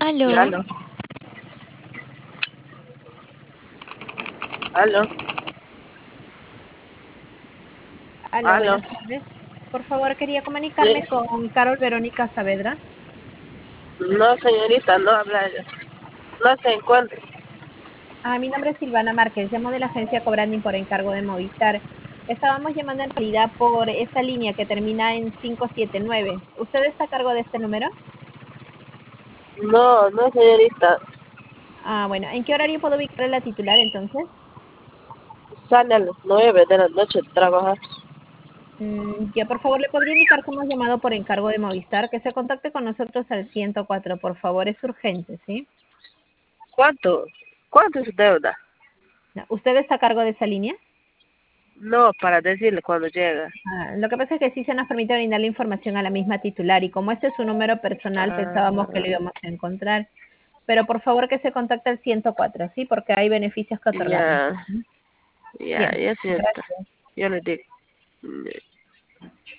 Aló, Aló, aló, aló, aló. buenas tardes. Por favor, quería Sí. comunicarme con Carol Verónica Saavedra. No, señorita, no habla ella. No se encuentra. Mi nombre es Silvana Márquez, llamo de la agencia Cobranding por encargo de Movistar. Estábamos llamando en realidad por esta línea que termina en 579. ¿Usted está a cargo de este número? No, no, señorita. Bueno, ¿en qué horario puedo ubicar a la titular entonces? Sale a las 9 de la noche de trabajar. Ya, por favor, ¿le podría indicar que hemos llamado por encargo de Movistar? Que se contacte con nosotros al 104, por favor, es urgente, ¿sí? ¿Cuánto? ¿Cuánto es deuda? No, ¿usted está a cargo de esa línea? No, para decirle cuando llega. Lo que pasa es que sí se nos permite brindar la información a la misma titular y como este es su número personal, pensábamos que lo Ah, íbamos a encontrar. Pero por favor que se contacte al 104, ¿sí? Porque hay beneficios que otorgarle. ya, Ujú. ya, Bien, ya, señorita. gracias. Yo le digo.